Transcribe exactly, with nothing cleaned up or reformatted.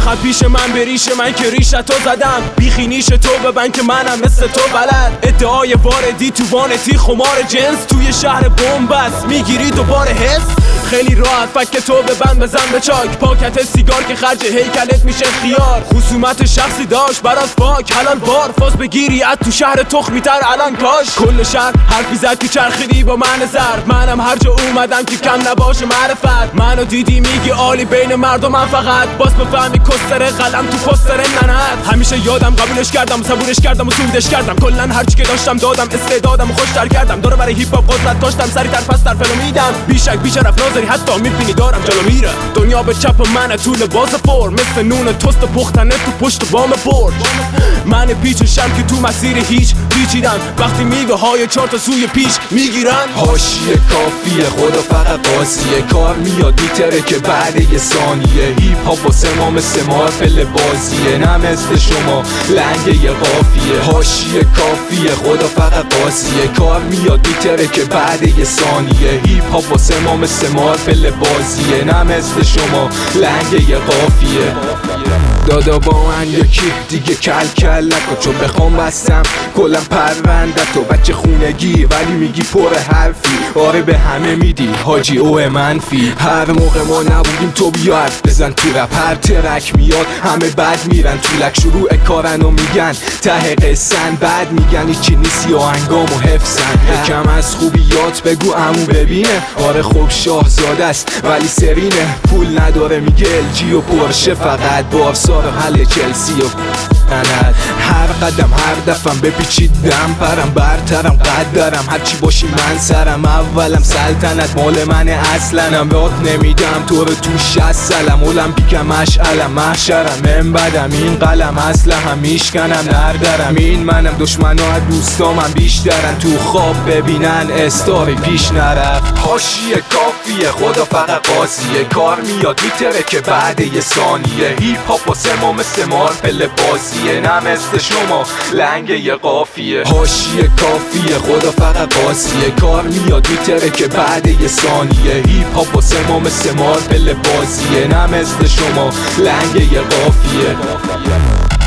فقط پیش من بریش من که ریشتو زدم، بیخی نیش تو ببن که منم مثل تو بلد. ادعای واردی تو وانتی خمار جنس، توی شهر بومبست میگیری دوباره حس. خیلی راحت فک تو ببند بزن به چاک، پاکت سیگار که خرج هیکلت میشه خیار. خصومت شخصی داشت برات پاک حلال بار، فاز بگیری از تو شهر تخمی تر الان کاش. کل شهر حرفی زد که چرخیدی با من زرد، منم هر جا اومدم که کم نباشه معرفت. منو دیدی میگی عالی بین مردم، من فقط باز بفهمی کستره قلم تو پستره ننت. همیشه یادم قبولش کردم صبورش کردم و سودش کردم، کلن هرچی که داشتم دادم، استعدادم خوشتر کردم. داره برای هیپ هاپ قدرت داشتم، سری تر پس تر فلو میدم. بیشک بیشرف ناظری حتی میبینی دارم جلو میره. دنیا به چپ منه تو لباس فور، مثل نون توست پختنه تو پشت بام برج. من پیچشم که تو مسیر هیچ پیچیدن، وقتی میوه های چهار تا سوی پیش میگیرن. حاشیه کافیه خدا فقط قاضیه، کار میاد میتره که بعد یه ثانیه. هیپ هاپ واسه ما مثل مارپل بازیه، نه مثل شما لنگ یه قافیه. حاشیه کافیه خدا فقط قاضیه، کار میاد میتره که بعد یه ثانیه. هیپ هاپ واسه ما مثل مارپل بازیه، نه مثل شما لنگ یه قافیه. دادا با من یکی دیگه کل کل نکن، چون بخوام بستم کلم پرونده تو. بچه خونگی ولی میگی پر حرفی، آره به همه میدی حاجی او منفی. هر موقع ما نبودیم تو بیا حرف بزن تو رپ، هر ترک میاد همه بد میرن تو لک. شروع کارن و میگن ته قصن، بعد میگن هیچی نیستی آهنگام و حفظن. یکم از خوبیات بگو عمو ببینه، آره خوب شاهزاده است ولی سرینه. پول نداره میگه الجی و پرشه، فقط بارسا رو حل چلسی و هر قدم هر دفعم بپیچیدم پرم برترم قدرم، هرچی باشی من سرم. اولم سلطنت مال من اصلنم، یاد نمیدم تو رو تو شست سلم. المپیکم مشعلم محشرم، من بدم این قلم اصلا هم میشکنم نردرم. این منم دشمنا دوستامم بیشترن، تو خواب ببینن استاری پیش نرفت. حاشیه کافیه خدا فقط قاضیه، کار میاد میتره که بعد یه ثانیه. هیپ هاپ واسه ما مثل مارپل بازیه، نه مثل شما لنگ یه قافیه. حاشیه کافیه خدا فقط قاضیه، کار میاد میتره که بعد یه ثانیه. هیپ هاپ واسه ما مثل مارپل بازیه، نه مثل شما لنگ یه قافیه.